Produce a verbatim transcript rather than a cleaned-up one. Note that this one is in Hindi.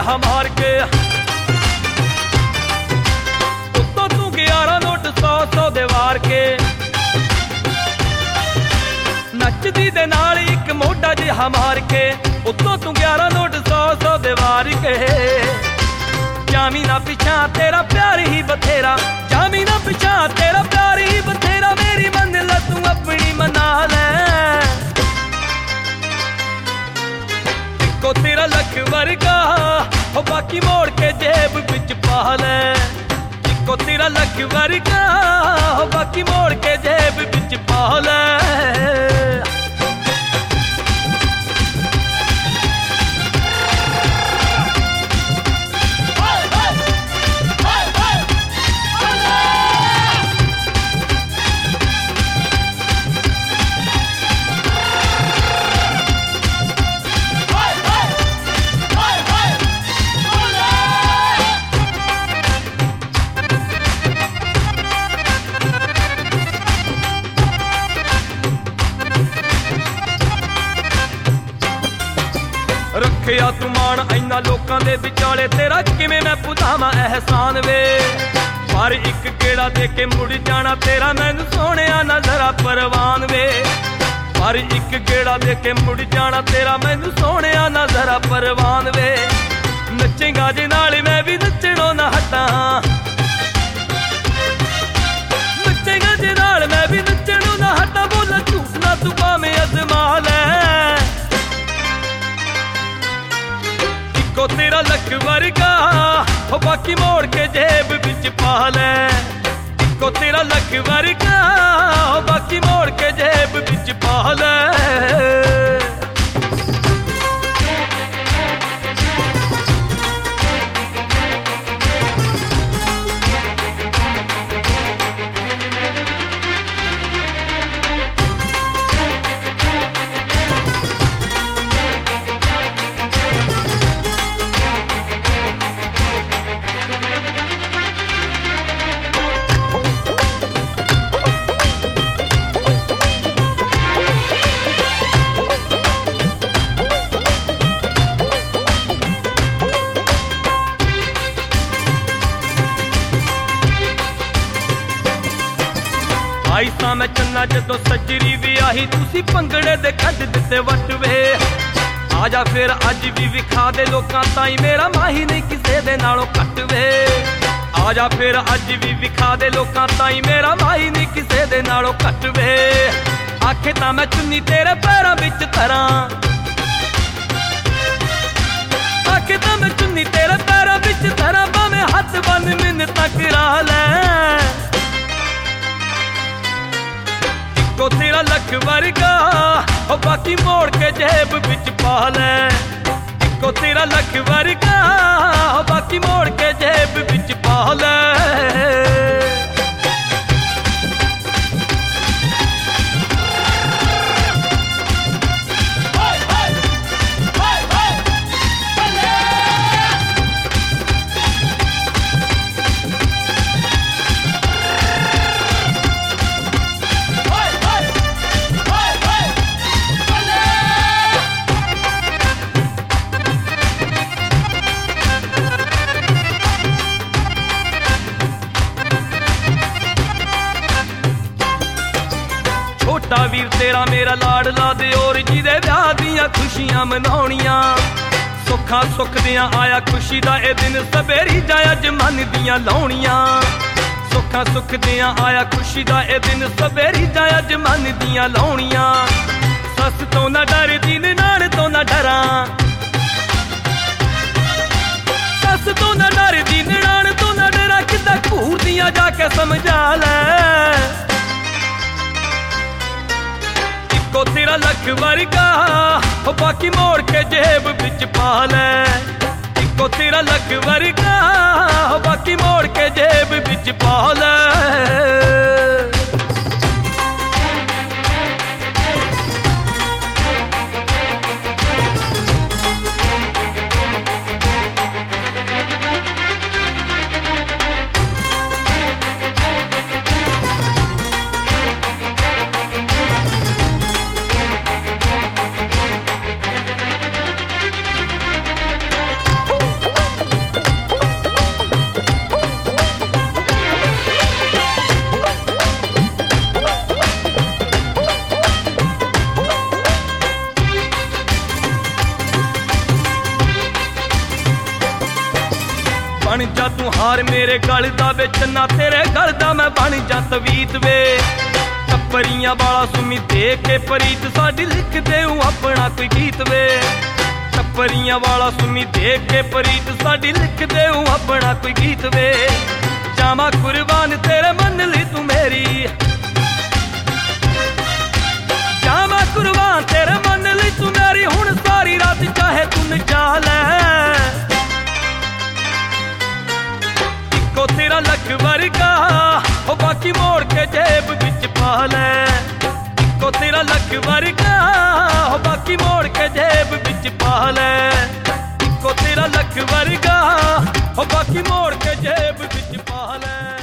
जिहा मार के, उत्तों तू ग्यारह नोट सौ सौ दे वार के, नचदी दे नाल इक मोटा जिहा मार के, उत्तों तू ग्यारह नोट सौ सौ दे वार के। जामी ना पिछा तेरा प्यार ही बथेरा, जामी ना पिछा तेरा प्यार ही बथेरा, मेरी मंजिल तू अपनी मना ले। को तेरा लख वर्गा हो बाकी मोड़ के जेब बिच पा ले, को तेरा लख वर्गा हो बाकी मोड़ के जेब बिच पा ले। रखिया तू मान इन्ना लोकां दे विचाले, तेरा किवें मैं भुलावां एहसान वे। पर एक गेड़ा दे के मुड़ जाना तेरा मैनू सोहणिया ना जरा परवान वे। पर एक गेड़ा दे के मुड़ जाना तेरा मैनू सोहणिया ना जरा परवान वे। नचेगा जे नाल मैं भी नचणों ना हटां, नचेगा जे नाल मैं भी नचणों ना हटां, बोला झूठ ना तू भावें अजमा ले। को तेरा लख वर्गा हो बाकी मोड़ के जेब बिच पा ले, को तेरा लख वर्गा हो बाकी मोड़ के जेब बिच पा ले। आई सा मैं चन्ना जदों सजरी भी आही, तुसी भंगड़े दे कट दिते वट वे। आजा फिर अज भी विखा दे लोकां ताई, मेरा माही नहीं किसे दे नालों कट वे। आजा फिर अज भी विखा दे लोकां ताई, मेरा माही नहीं किसे दे नालों कट वे। आखे तां मैं चुन्नी तेरे पैरां विच धरां, आखे तां मैं चुन्नी तेरे पैरां विच धरां, भावें हथ बन मिन्नतां करा लै। को तेरा लख वर्गा हो बाकी मोड़ के जेब बिच पा ले, को तेरा लख वर्गा हो बाकी मोड़ के जेब बिच पा ले। छोटा वीर तेरा मेरा लाडला दे और जिदे ब्याह दियां खुशियां मनाउणियां, सुखा सुख दियां आया खुशी दा ए दिन, सवेरी जाया जमन दियां लाउणियां। सुखा सुख दियां आया खुशी दा ए दिन, सवेरी जाया जमन दियां लाउणियां। सस तो ना डर दी नान तो ना डरां, सस तो ना डर दी नान तो ना डरां, किदा घूर दियां जाके समझा ले। को तेरा लख वर्गा हो बाकी मोड़ के जेब बिच पा ले, को तेरा लख वर्गा हो बाकी मोड़ के जेब बिच पा ले। बन जा तू हार मेरे गल दा वे चन्ना तेरे गल दा मैं बन जा तवीत वे टप्परियां वाला सुमी दे के परीत साडी लिख दे अपना कोई गीत वे टप्परियां वाला सुमी दे के परीत साडी लिख दे अपना कोई गीत वे जामा कुर्बान तेरे मन ली तू मेरी जामा कुर्बान तेरे मन ली तू मेरी हुण सारी रात चाहे तू नचा लै इको तेरा लख वर्गा ओ बाकी मोड़ के जेब विच पा लै इको तेरा लख वर्गा ओ बाकी मोड़ के जेब विच पा लै इको तेरा लख वर्गा ओ बाकी मोड़ के जेब विच पा लै।